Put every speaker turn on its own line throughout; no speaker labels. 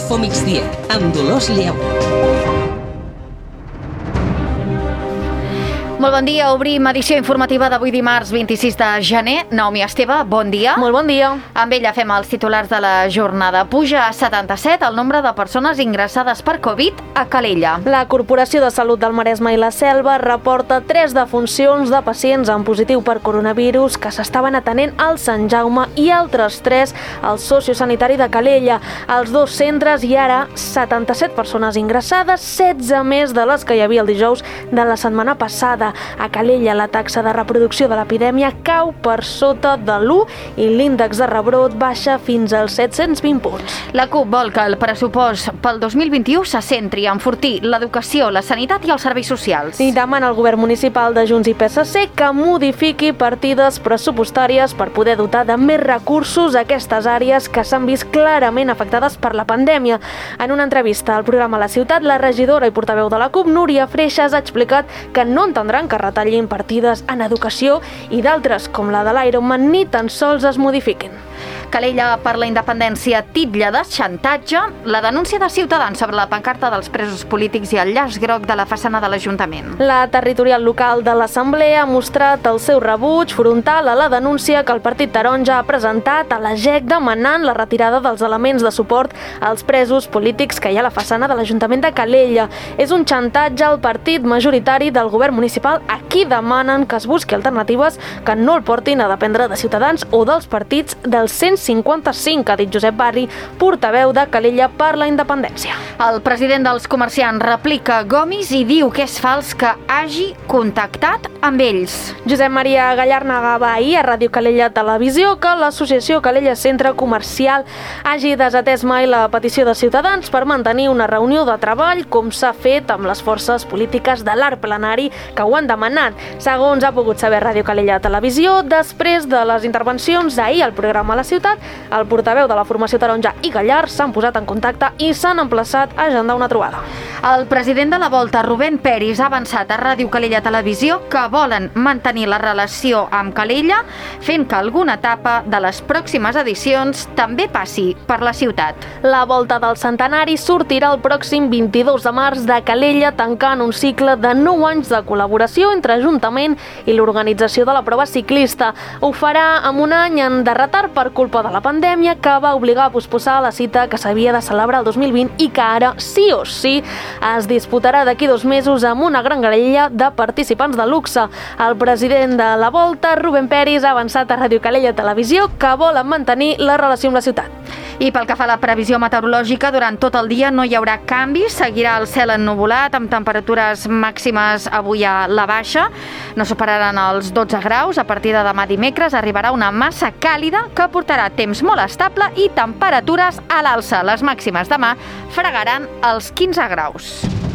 Infomigdia, amb Dolors Lleó.
Molt bon dia, obrim edició informativa d'avui dimarts 26 de gener. Naomi Esteve, bon dia.
Molt bon dia.
Amb ella fem els titulars de la jornada. Puja a 77 el nombre de persones ingressades per Covid a Calella.
La Corporació de Salut del Maresme i la Selva reporta 3 defuncions de pacients amb positiu per coronavirus que s'estaven atenent al Sant Jaume i altres 3 al sociosanitari de Calella. Els 2 centres i ara 77 persones ingressades, 16 més de les que hi havia el dijous de la setmana passada. A Calella la taxa de reproducció de l'epidèmia cau per sota de l'1 i l'índex de rebrot baixa fins als 720 punts.
La CUP vol que el pressupost pel 2021 se centri a enfortir l'educació, la sanitat i els serveis socials.
I demana al govern municipal de Junts i PSC que modifiqui partides pressupostàries per poder dotar de més recursos a aquestes àrees que s'han vist clarament afectades per la pandèmia. En una entrevista al programa La Ciutat, la regidora i portaveu de la CUP, Núria Freixas, ha explicat que no entendrà que retallin partides en educació i d'altres, com la de l'Ironman, ni tan sols es modifiquin.
Calella per la independència titlla de xantatge la denúncia de Ciutadans sobre la pancarta dels presos polítics i el llaç groc de la façana de l'Ajuntament.
La territorial local de l'Assemblea ha mostrat el seu rebuig frontal a la denúncia que el Partit Taronja ha presentat a la GEC demanant la retirada dels elements de suport als presos polítics que hi ha a la façana de l'Ajuntament de Calella. És un xantatge al partit majoritari del govern municipal a qui demanen que es busqui alternatives que no el portin a dependre de Ciutadans o dels partits del 155, ha dit Josep Barri, portaveu de Calella per la independència.
El president dels comerciants replica Gomis i diu que és fals que hagi contactat amb ells.
Josep Maria Gallar negava ahir a Ràdio Calella Televisió que l'associació Calella Centre Comercial hagi desatès mai la petició de Ciutadans per mantenir una reunió de treball com s'ha fet amb les forces polítiques de l'art plenari que ho han demanat. Segons ha pogut saber Ràdio Calella Televisió, després de les intervencions ahir al programa La Ciutat, el portaveu de la formació taronja i Gallar s'han posat en contacte i s'han emplaçat a agendar una trobada.
El president de la Volta, Rubén Peris, ha avançat a Ràdio Calella Televisió que volen mantenir la relació amb Calella, fent que alguna etapa de les pròximes edicions també passi per la ciutat.
La Volta del Centenari sortirà el pròxim 22 de març de Calella, tancant un cicle de 9 anys de col·laboració entre Ajuntament i l'organització de la prova ciclista. Ho farà amb un any de retard per culpa de la pandèmia que va obligar a posposar la cita que s'havia de celebrar el 2020 i que ara, sí o sí, es disputarà d'aquí 2 mesos amb una gran graella de participants de luxe. El president de la Volta, Rubén Peris, ha avançat a Ràdio Calella Televisió que volen mantenir la relació amb la ciutat.
I pel que fa a la previsió meteorològica, durant tot el dia no hi haurà canvis, seguirà el cel ennuvolat amb temperatures màximes avui a la baixa, no superaran els 12 graus, a partir de demà dimecres arribarà una massa càlida que portarà temps molt estable i temperatures a l'alça. Les màximes demà fregaran els 15 graus.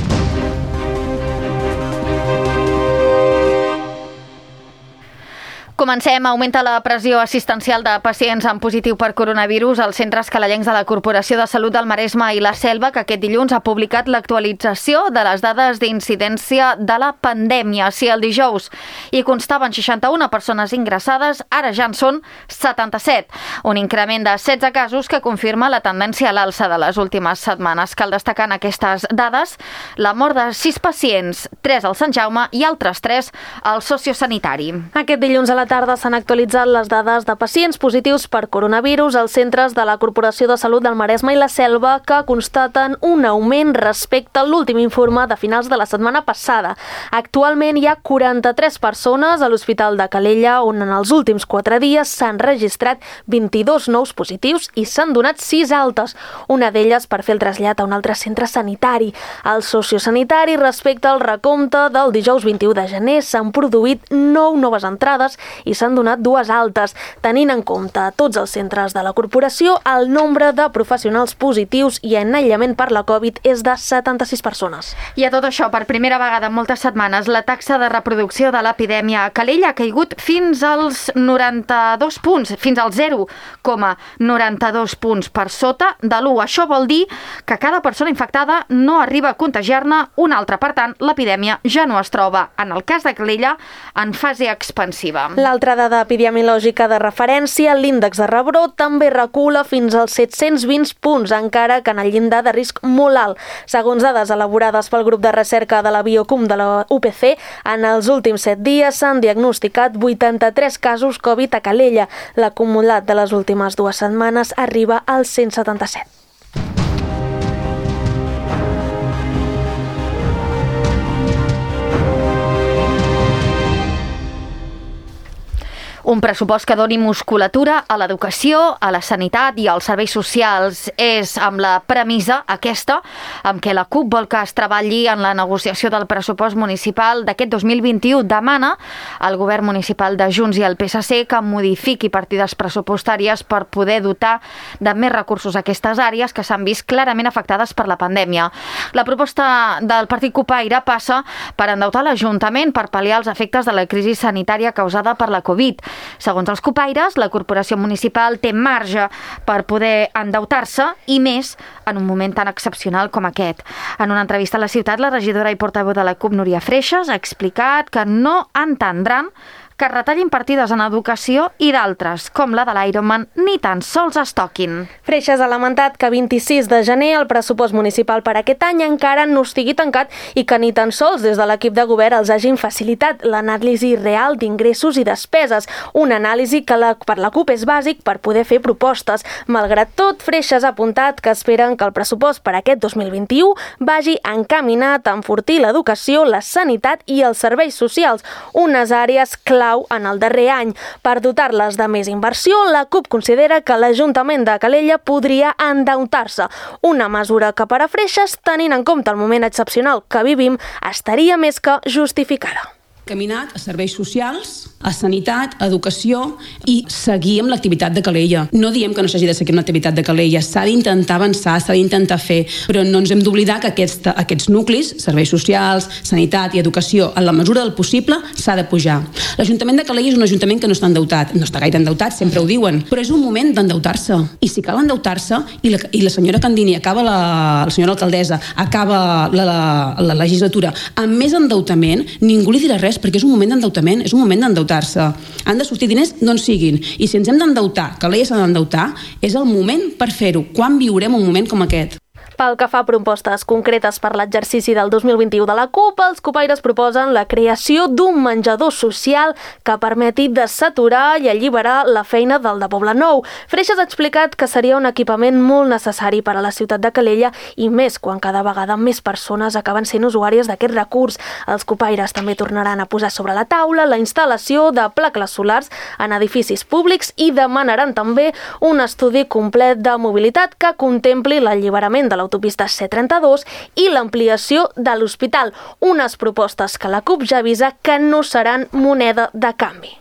Comencem. Augmenta la pressió assistencial de pacients amb positiu per coronavirus als centres calellencs de la Corporació de Salut del Maresme i la Selva, que aquest dilluns ha publicat l'actualització de les dades d'incidència de la pandèmia. Si el dijous hi constaven 61 persones ingressades, ara ja en són 77. Un increment de 16 casos que confirma la tendència a l'alça de les últimes setmanes. Cal destacar en aquestes dades la mort de 6 pacients, 3 al Sant Jaume i altres 3 al sociosanitari.
Aquest dilluns a la tarda s'han actualitzat les dades de pacients positius per coronavirus als centres de la Corporació de Salut del Maresme i la Selva, que constaten un augment respecte a l'últim informe de finals de la setmana passada. Actualment hi ha 43 persones a l'Hospital de Calella, on en els últims 4 dies s'han registrat 22 nous positius i s'han donat 6 altes, una d'elles per fer el trasllat a un altre centre sanitari. Al sociosanitari, respecte al recompte del dijous 21 de gener, s'han produït 9 noves entrades i s'han donat 2 altes. Tenint en compte tots els centres de la corporació, el nombre de professionals positius i en aïllament per la Covid és de 76 persones.
I a tot això, per primera vegada en moltes setmanes, la taxa de reproducció de l'epidèmia a Calella ha caigut fins als 92 punts, fins al 0,92 punts per sota de l'1. Això vol dir que cada persona infectada no arriba a contagiar-ne una altra. Per tant, l'epidèmia ja no es troba, en el cas de Calella, en fase expansiva.
La L'altra dada epidemiològica de referència, l'índex de rebrot, també recula fins als 720 punts, encara que en el llindar de risc molt alt. Segons dades elaborades pel grup de recerca de la Biocum de la UPC, en els últims 7 dies s'han diagnosticat 83 casos Covid a Calella. L'acumulat de les últimes 2 setmanes arriba als 177.
Un pressupost que doni musculatura a l'educació, a la sanitat i als serveis socials. És amb la premissa aquesta amb què la CUP vol que es treballi en la negociació del pressupost municipal d'aquest 2021. Demana al govern municipal de Junts i el PSC que modifiqui partides pressupostàries per poder dotar de més recursos a aquestes àrees que s'han vist clarament afectades per la pandèmia. La proposta del Partit Copaire passa per endeutar l'Ajuntament per pal·liar els efectes de la crisi sanitària causada per la Covid. Segons els copaires, la corporació municipal té marge per poder endeutar-se i més en un moment tan excepcional com aquest. En una entrevista a La Ciutat, la regidora i portaveu de la CUP, Núria Freixas, ha explicat que no entendran que retallin partides en educació i d'altres, com la de l'Ironman, ni tan sols es toquin.
Freixas ha lamentat que 26 de gener el pressupost municipal per aquest any encara no estigui tancat i que ni tan sols des de l'equip de govern els hagin facilitat l'anàlisi real d'ingressos i despeses, una anàlisi que per la CUP és bàsic per poder fer propostes. Malgrat tot, Freixas ha apuntat que esperen que el pressupost per aquest 2021 vagi encaminat a enfortir l'educació, la sanitat i els serveis socials, unes àrees clau en el darrer any. Per dotar-les de més inversió, la CUP considera que l'Ajuntament de Calella podria endeutar-se. Una mesura que per a Freixas, tenint en compte el moment excepcional que vivim, estaria més que justificada.
Caminat a serveis socials, a sanitat, a educació i seguir amb l'activitat de Calella. No diem que no s'hagi de seguir amb l'activitat de Calella, s'ha d'intentar avançar, s'ha d'intentar fer, però no ens hem d'oblidar que aquests nuclis, serveis socials, sanitat i educació, en la mesura del possible, s'ha de pujar. L'Ajuntament de Calella és un ajuntament que no està endeutat, no està gaire endeutat, sempre ho diuen, però és un moment d'endeutar-se. I si cal endeutar-se, i la senyora Candini acaba la senyora alcaldessa, acaba la legislatura amb més endeutament, ningú li dirà res, perquè és un moment d'endeutament, és un moment d'endeutar-se. Han de sortir diners d'on siguin. I si ens hem d'endeutar, que l'EIA s'ha d'endeutar, és el moment per fer-ho. Quan viurem un moment com aquest?
Pel que fa a propostes concretes per l'exercici del 2021 de la CUP, els copaires proposen la creació d'un menjador social que permeti desaturar i alliberar la feina del de Poblenou. Freixas ha explicat que seria un equipament molt necessari per a la ciutat de Calella i més quan cada vegada més persones acaben sent usuàries d'aquest recurs. Els copaires també tornaran a posar sobre la taula la instal·lació de plaques solars en edificis públics i demanaran també un estudi complet de mobilitat que contempli l'alliberament de l'autopista C32 i l'ampliació de l'hospital, unes propostes que la CUP ja avisa que no seran moneda de canvi.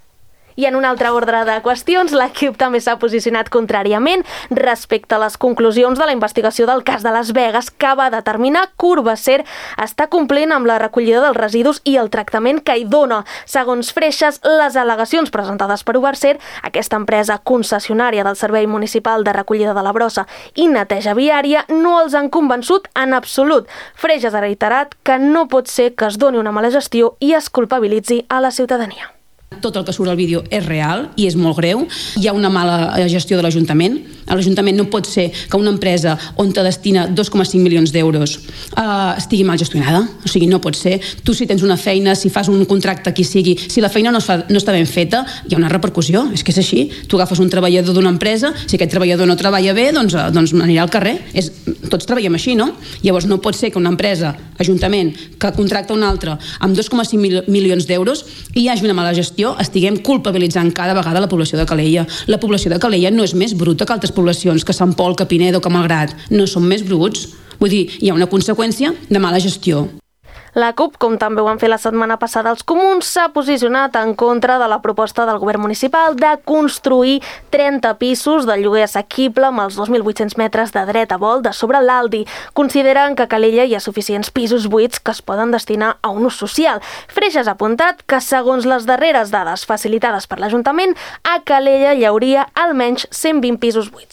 I en un altre ordre de qüestions, la CUP també s'ha posicionat contràriament respecte a les conclusions de la investigació del cas de Las Vegas, que va determinar que Urbacer està complint amb la recollida dels residus i el tractament que hi dona. Segons Freixas, les al·legacions presentades per Urbacer, aquesta empresa concessionària del Servei Municipal de Recollida de la Brossa i Neteja Viària, no els han convençut en absolut. Freixas ha reiterat que no pot ser que es doni una mala gestió i es culpabilitzi a la ciutadania.
Tot el que surt al vídeo és real i és molt greu. Hi ha una mala gestió de l'Ajuntament. L'Ajuntament no pot ser que una empresa on te destina 2,5 milions d'euros estigui mal gestionada. O sigui, no pot ser. Tu, si tens una feina, si fas un contracte qui sigui, si la feina no està ben feta, hi ha una repercussió. És que és així. Tu agafes un treballador d'una empresa, si aquest treballador no treballa bé, doncs anirà al carrer. Tots treballem així, no? Llavors no pot ser que una empresa, Ajuntament, que contracta una altra amb 2,5 milions d'euros i hi hagi una mala gestió, estiguem culpabilitzant cada vegada la població de Calella. La població de Calella no és més bruta que altres poblacions, que Sant Pol, que Pinedo, que Malgrat. No són més bruts. Vull dir, hi ha una conseqüència de mala gestió.
La CUP, com també ho han fet la setmana passada els comuns, s'ha posicionat en contra de la proposta del govern municipal de construir 30 pisos de lloguer assequible amb els 2.800 metres de dret a vol de sobre l'Aldi. Consideren que a Calella hi ha suficients pisos buits que es poden destinar a un ús social. Freixas ha apuntat que, segons les darreres dades facilitades per l'Ajuntament, a Calella hi hauria almenys 120 pisos buits.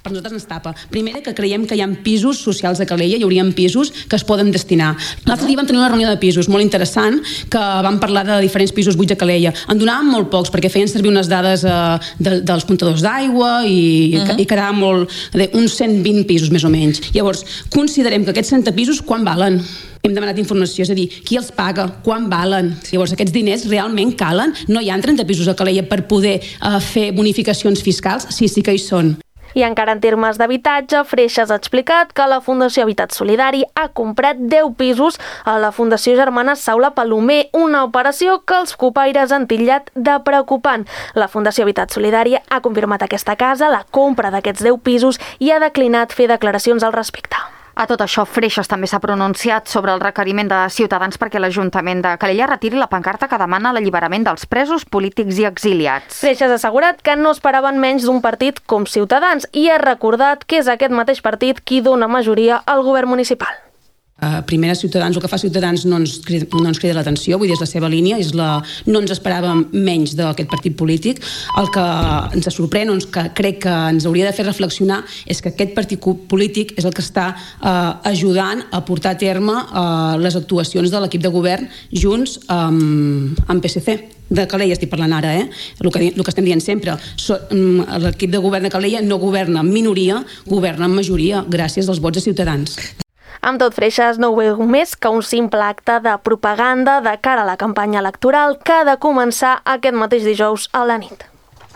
Per nosaltres ens tapa. Primera, que creiem que hi ha pisos socials a Calella, hi haurien pisos que es poden destinar. L'altre dia vam tenir una reunió de pisos molt interessant, que vam parlar de diferents pisos buits a Calella. En donàvem molt pocs, perquè feien servir unes dades dels comptadors d'aigua i quedava molt... uns 120 pisos, més o menys. Llavors, considerem que aquests 30 pisos, quan valen? Hem demanat informació, és a dir, qui els paga, quan valen. Llavors, aquests diners realment calen? No hi ha 30 pisos a Calella per poder fer bonificacions fiscals? Sí que hi són.
I encara en termes d'habitatge, Freixas ha explicat que la Fundació Habitat Solidari ha comprat 10 pisos a la Fundació Germana Saula Palomer, una operació que els copaires han titllat de preocupant. La Fundació Habitat Solidari ha confirmat aquesta casa, la compra d'aquests 10 pisos, i ha declinat fer declaracions al respecte.
A tot això, Freixas també s'ha pronunciat sobre el requeriment de Ciutadans perquè l'Ajuntament de Calella retiri la pancarta que demana l'alliberament dels presos polítics i exiliats.
Freixas ha assegurat que no esperaven menys d'un partit com Ciutadans i ha recordat que és aquest mateix partit qui dona majoria al govern municipal.
Primera, Ciutadans, el que fa Ciutadans no ens crida l'atenció, vull dir, és la seva línia, no ens esperàvem menys d'aquest partit polític. El que ens sorprèn, que crec que ens hauria de fer reflexionar, és que aquest partit polític és el que està ajudant a portar a terme les actuacions de l'equip de govern junts amb PSC. De Calella estic parlant ara, el que estem dient sempre. L'equip de govern de Calella no governa en minoria, governa en majoria, gràcies als vots de Ciutadans.
Amb tot, Freixas no ho veu més que un simple acte de propaganda de cara a la campanya electoral que ha de començar aquest mateix dijous a la nit.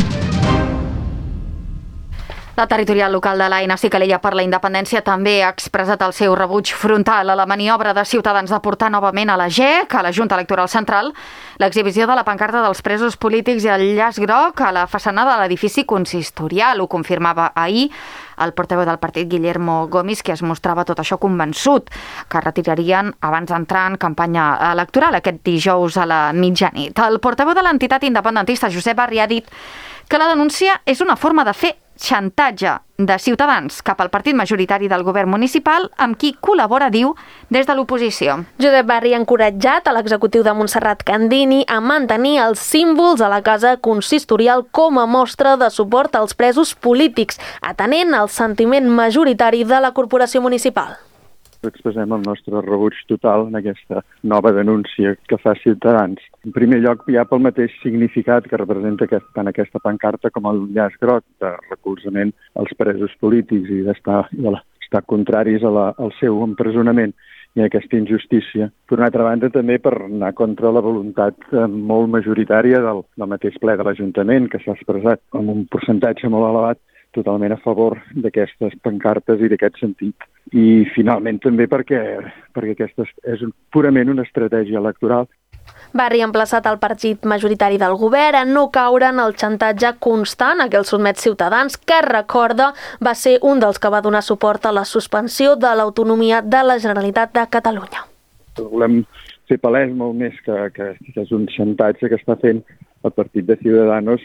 La territorial local de l'ANC Calella per la Independència també ha expressat el seu rebuig frontal a la maniobra de Ciutadans de portar novament a la GEC, a la Junta Electoral Central, l'exhibició de la pancarta dels presos polítics i el llaç groc a la façana de l'edifici consistorial. Ho confirmava ahir el portaveu del partit, Guillermo Gomis, que es mostrava tot això convençut que retirarien abans d'entrar en campanya electoral aquest dijous a la mitjanit. El portaveu de l'entitat independentista, Josep Barri, ha dit que la denúncia és una forma de fer xantatge de Ciutadans cap al partit majoritari del govern municipal amb qui col·labora, diu, des de l'oposició.
Josep Barri ha encoratjat a l'executiu de Montserrat Candini a mantenir els símbols a la casa consistorial com a mostra de suport als presos polítics, atenent al sentiment majoritari de la corporació municipal.
Expressem el nostre rebuig total en aquesta nova denúncia que fa Ciutadans. En primer lloc, ja pel mateix significat que representa tant aquesta pancarta com el llaç groc de recolzament als presos polítics i d'estar contraris al seu empresonament i a aquesta injustícia. Per una altra banda, també per anar contra la voluntat molt majoritària del mateix ple de l'Ajuntament, que s'ha expressat amb un percentatge molt elevat totalment a favor d'aquestes pancartes i d'aquest sentit. I finalment també perquè aquesta és purament una estratègia electoral.
Barri ha emplaçat el partit majoritari del govern a no caure en el xantatge constant a què el sotmet Ciutadans, que recorda va ser un dels que va donar suport a la suspensió de l'autonomia de la Generalitat de Catalunya.
Volem fer palès molt més que és un xantatge que està fent el partit de Ciudadanos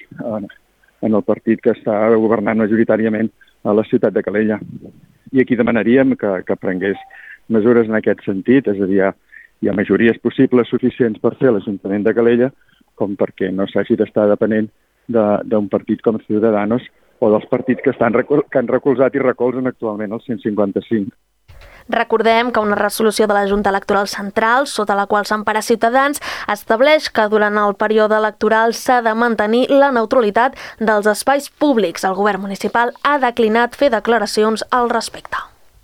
en el partit que està governant majoritàriament a la ciutat de Calella. I aquí demanaríem que prengués mesures en aquest sentit, és a dir, hi ha majories possibles suficients per fer l'Ajuntament de Calella com perquè no s'hagi d'estar depenent d'un partit com Ciudadanos o dels partits que han recolzat i recolzen actualment el 155.
Recordem que una resolució de la Junta Electoral Central, sota la qual s'empara Ciutadans, estableix que durant el període electoral s'ha de mantenir la neutralitat dels espais públics. El govern municipal ha declinat fer declaracions al respecte.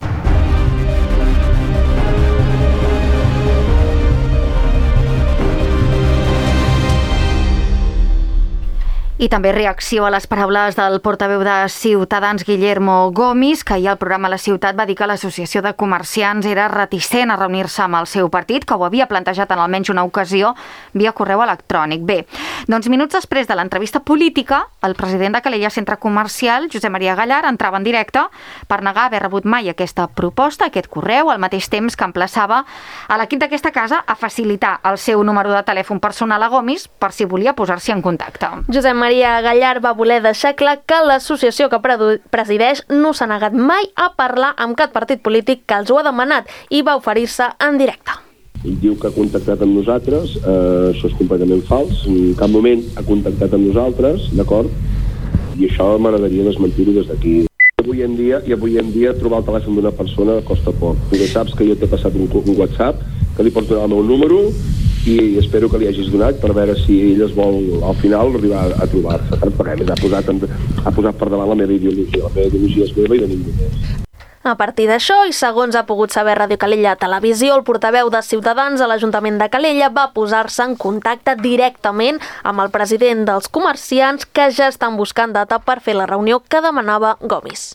I també reacció a les paraules del portaveu de Ciutadans, Guillermo Gomis, que ahir al programa La Ciutat va dir que l'Associació de Comerciants era reticent a reunir-se amb el seu partit, que ho havia plantejat en almenys una ocasió via correu electrònic. Bé, doncs minuts després de l'entrevista política, el president de Calella Centre Comercial, Josep Maria Gallar, entrava en directe per negar haver rebut mai aquesta proposta, aquest correu, al mateix temps que emplaçava a l'equip d'aquesta casa a facilitar el seu número de telèfon personal a Gomis per si volia posar-s'hi en contacte.
Josep Maria Gallar va voler deixar clar que l'associació que presideix no s'ha negat mai a parlar amb cap partit polític que els ho ha demanat i va oferir-se en directe.
Ell diu que ha contactat amb nosaltres, això és completament fals, en cap moment ha contactat amb nosaltres, d'acord? I això m'agradaria desmentir-ho des d'aquí. avui en dia trobar el telèfon d'una persona costa poc. Tu saps que jo t'he passat un WhatsApp, que li pots donar el meu número i espero que li hagis donat per veure si ell es vol al final arribar a trobar-se. Perquè a més ha posat per davant la meva ideologia. La meva ideologia és meva i de ningú més.
A partir d'això, i segons ha pogut saber Ràdio Calella Televisió, el portaveu de Ciutadans a l'Ajuntament de Calella va posar-se en contacte directament amb el president dels comerciants que ja estan buscant data per fer la reunió que demanava Gomis.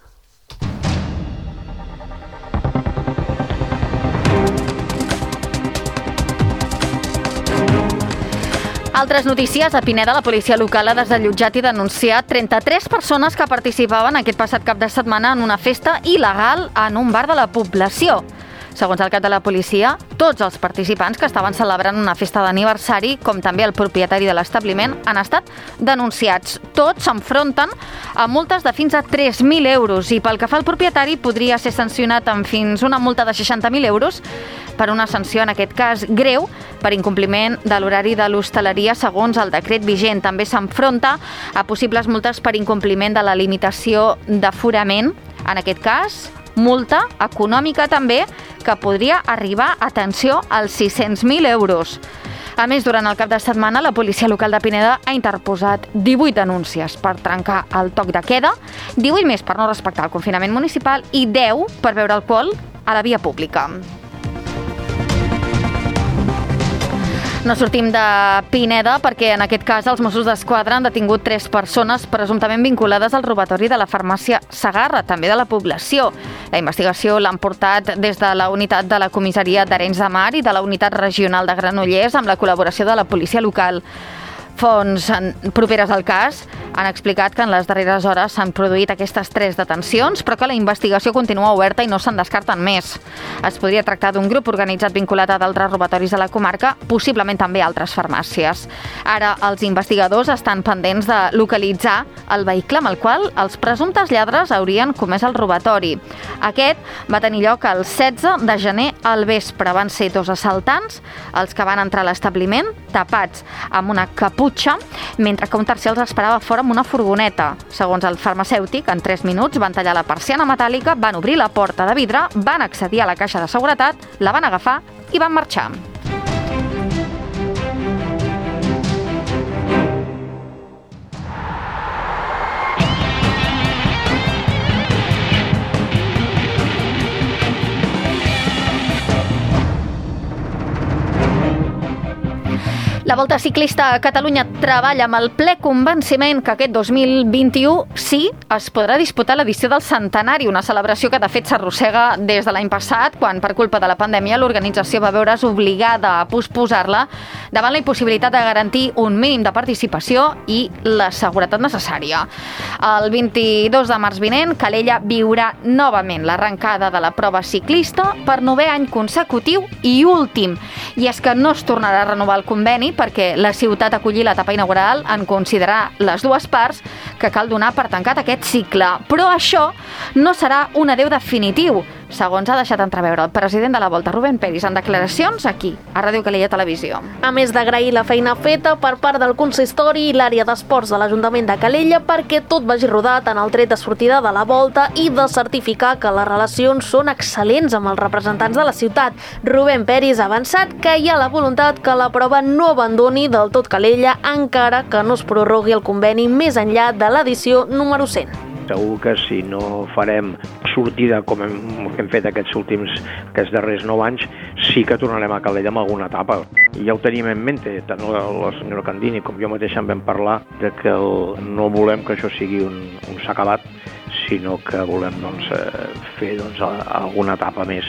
Altres notícies. A Pineda, la policia local ha desallotjat i denunciat 33 persones que participaven aquest passat cap de setmana en una festa il·legal en un bar de la població. Segons el cap de la policia, tots els participants que estaven celebrant una festa d'aniversari, com també el propietari de l'establiment, han estat denunciats. Tots s'enfronten a multes de fins a 3.000 euros i pel que fa al propietari podria ser sancionat amb fins una multa de 60.000 euros per una sanció, en aquest cas greu, per incompliment de l'horari de l'hostaleria segons el decret vigent. També s'enfronta a possibles multes per incompliment de la limitació d'aforament, en aquest cas multa econòmica també, que podria arribar, atenció, als 600.000 euros. A més, durant el cap de setmana, la policia local de Pineda ha interposat 18 denúncies per trencar el toc de queda, 18 més per no respectar el confinament municipal i 10 per beure alcohol a la via pública. No sortim de Pineda perquè en aquest cas els Mossos d'Esquadra han detingut 3 persones presumptament vinculades al robatori de la farmàcia Segarra, també de la població. La investigació l'han portat des de la unitat de la comissaria d'Arenys de Mar i de la unitat regional de Granollers amb la col·laboració de la policia local. Fonts properes al cas han explicat que en les darreres hores s'han produït aquestes 3 detencions, però que la investigació continua oberta i no se'n descarten més. Es podria tractar d'un grup organitzat vinculat a d'altres robatoris a la comarca, possiblement també a altres farmàcies. Ara els investigadors estan pendents de localitzar el vehicle amb el qual els presumptes lladres haurien comès el robatori. Aquest va tenir lloc el 16 de gener al vespre. Van ser 2 assaltants els que van entrar a l'establiment tapats amb una caputxa, mentre que un tercer els esperava fora amb una furgoneta. Segons el farmacèutic, en 3 minuts van tallar la persiana metàl·lica, van obrir la porta de vidre, van accedir a la caixa de seguretat, la van agafar i van marxar. La Volta Ciclista a Catalunya treballa amb el ple convenciment que aquest 2021 sí es podrà disputar l'edició del centenari, una celebració que de fet s'arrossega des de l'any passat, quan per culpa de la pandèmia l'organització va veure's obligada a posposar-la davant la impossibilitat de garantir un mínim de participació i la seguretat necessària. El 22 de març vinent, Calella viurà novament l'arrencada de la prova ciclista per 9è any consecutiu i últim. I és que no es tornarà a renovar el conveni perquè la ciutat acolli l'etapa inaugural en considerar les 2 parts que cal donar per tancat aquest cicle. Però això no serà un adeu definitiu, segons ha deixat entreveure el president de la Volta, Rubén Peris, en declaracions aquí, a Ràdio Calella Televisió.
A més d'agrair la feina feta per part del consistori i l'àrea d'esports de l'Ajuntament de Calella perquè tot vagi rodat en el tret de sortida de la Volta i de certificar que les relacions són excel·lents amb els representants de la ciutat, Rubén Peris ha avançat que hi ha la voluntat que la prova no abandoni del tot Calella encara que no es prorrogui el conveni més enllà de l'edició número 100.
Segur que si no farem sortida com hem fet aquests darrers 9 anys, sí que tornarem a Calella amb alguna etapa. I ja ho tenim en mente, tant la senyora Candini com jo mateix en vam parlar, de que no volem que això sigui un s'acabat, sinó que volem fer alguna etapa més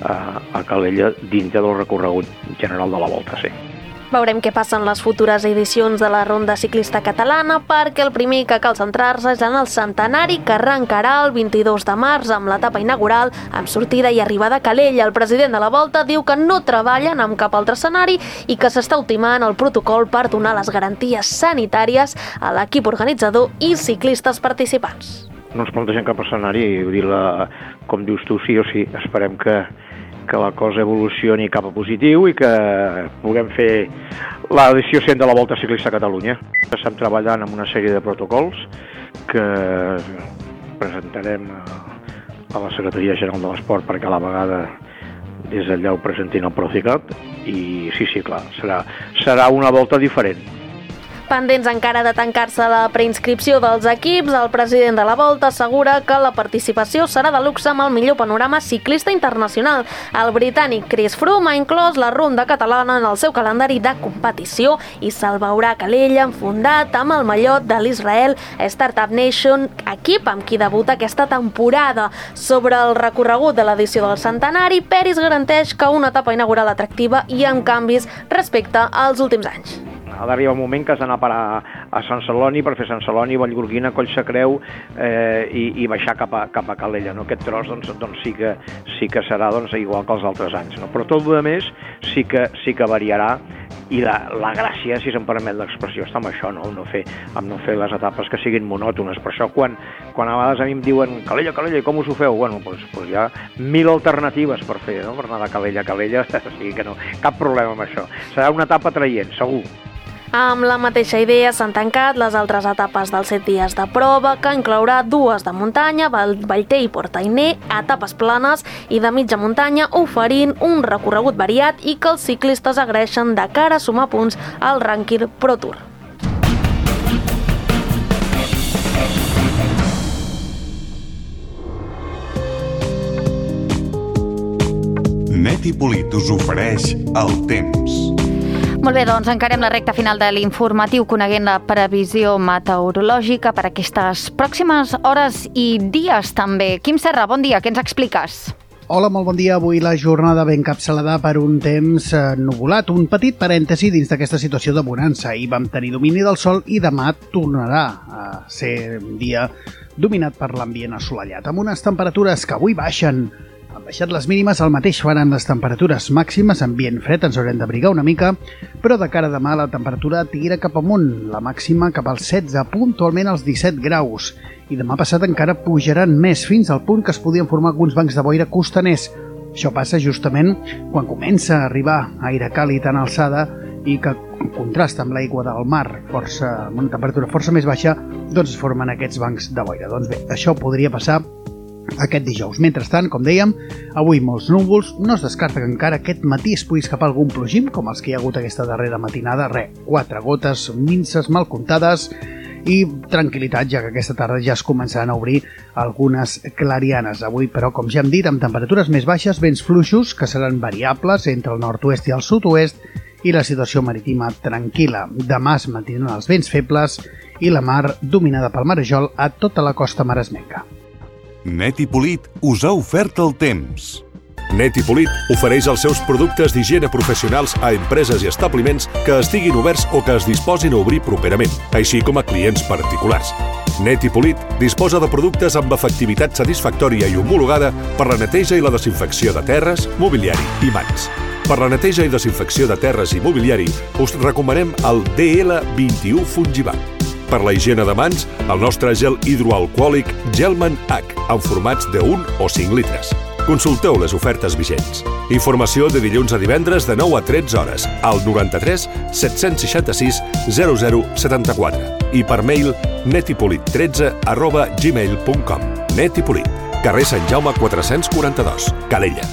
a Calella dintre del recorregut general de la Volta, sí.
Veurem què passa en les futures edicions de la Ronda Ciclista Catalana perquè el primer que cal centrar-se és en el centenari que arrencarà el 22 de març amb l'etapa inaugural amb sortida i arribada a Calella. El president de la Volta diu que no treballen amb cap altre escenari i que s'està ultimant el protocol per donar les garanties sanitàries a l'equip organitzador i ciclistes participants.
No ens plantegem cap escenari i com dius tu, sí o sí, esperem que la cosa evolucioni cap a positiu i que puguem fer l'edició 100 de la Volta Ciclista a Catalunya. Estem treballant amb una sèrie de protocols que presentarem a la Secretaria General de l'Esport perquè a la vegada des d'allà ho presentin al Procicat i sí, clar, serà una volta diferent.
Pendents encara de tancar-se la preinscripció dels equips, el president de la Volta assegura que la participació serà de luxe amb el millor panorama ciclista internacional. El britànic Chris Froome ha inclòs la ronda catalana en el seu calendari de competició i se'l veurà a Calella enfundat amb el mallot de l'Israel Startup Nation, equip amb qui debuta aquesta temporada. Sobre el recorregut de l'edició del centenari, Peris garanteix que una etapa inaugural atractiva i amb canvis respecte als últims anys.
Ha d'arribar un moment que has d'anar a parar a Sant Celoni per fer Sant Celoni, Vallgorguina, Collsacreu i baixar cap a Calella. No? Aquest tros doncs, sí que serà igual que els altres anys. No? Però tot el més sí que variarà i la gràcia, si se'm permet l'expressió, està amb això, no? Amb no fer les etapes que siguin monòtones. Per això quan a vegades a mi em diuen Calella, i com us ho feu? Bueno, doncs hi ha 1000 alternatives per fer, no? Per anar de Calella a Calella, o sigui que no, cap problema amb això. Serà una etapa atraient, segur.
Amb la mateixa idea s'han tancat les altres etapes dels 7 dies de prova, que inclourà 2 de muntanya, Vallter i Portainer, etapes planes i de mitja muntanya, oferint un recorregut variat i que els ciclistes agraeixen de cara a sumar punts al rànquing Pro Tour.
Net i Polit us ofereix el temps.
Molt bé, doncs encarem la recta final de l'informatiu coneguent la previsió meteorològica per aquestes pròximes hores i dies també. Quim Serra, bon dia, què ens expliques?
Hola, molt bon dia. Avui la jornada ben encapçalada per un temps nuvolat. Un petit parèntesi dins d'aquesta situació de bonança. Ahir vam tenir domini del sol i demà tornarà a ser un dia dominat per l'ambient assolellat, amb unes temperatures que avui baixen. Han baixat les mínimes, el mateix faran les temperatures màximes, ambient fred, ens haurem d'abrigar una mica, però de cara a demà la temperatura tira cap amunt, la màxima cap als 16, puntualment als 17 graus. I demà passat encara pujaran més, fins al punt que es podien formar alguns bancs de boira costaners. Això passa justament quan comença a arribar aire càlid en alçada i que en contrast amb l'aigua del mar, amb una temperatura força més baixa, doncs es formen aquests bancs de boira. Doncs bé, això podria passar aquest dijous. Mentrestant, com dèiem, avui molts núvols, no es descarta que encara aquest matí es pugui escapar algun plogim, com els que hi ha hagut aquesta darrera matinada, 4 gotes minces, mal comptades, i tranquil·litat, ja que aquesta tarda ja es començaran a obrir algunes clarianes. Avui, però, com ja hem dit, amb temperatures més baixes, vents fluixos, que seran variables entre el nord-oest i el sud-oest, i la situació marítima tranquil·la. Demà es mantindran els vents febles i la mar dominada pel marejol a tota la costa maresmenca.
Net i Polit us ha ofert el temps. Net i Polit ofereix els seus productes d'higiene professionals a empreses i establiments que estiguin oberts o que es disposin a obrir properament, així com a clients particulars. Net i Polit disposa de productes amb efectivitat satisfactòria i homologada per la neteja i la desinfecció de terres, mobiliari i mans. Per la neteja i desinfecció de terres i mobiliari us recomanem el DL21 Fungibank. Per la higiene de mans, el nostre gel hidroalcohòlic Gelman H, en formats de 1 o 5 litres. Consulteu les ofertes vigents. Informació de dilluns a divendres de 9 a 13 hores al 93 766 0074 i per mail netipolit13@gmail.com. Net i Polit, carrer Sant Jaume 442, Calella.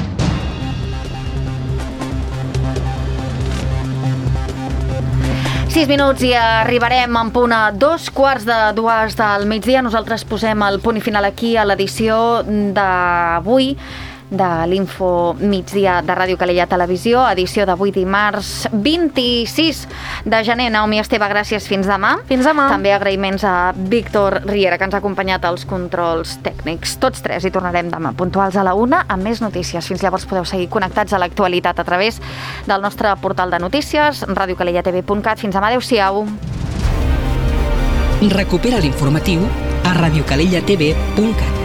Minuts i arribarem en punt a 2:15 del migdia. Nosaltres posem el punt i final aquí a l'edició d'avui de l'Info Migdia de Ràdio Calella Televisió, edició d'avui dimarts 26 de gener. Naomi Esteve, gràcies, fins demà.
Fins demà.
També agraïments a Víctor Riera, que ens ha acompanyat als controls tècnics. Tots tres hi tornarem demà, puntuals a la 1, amb més notícies. Fins llavors podeu seguir connectats a l'actualitat a través del nostre portal de notícies, radiocalellatv.cat. Fins demà, adeu-siau.
Recupera l'informatiu a radiocalellatv.cat.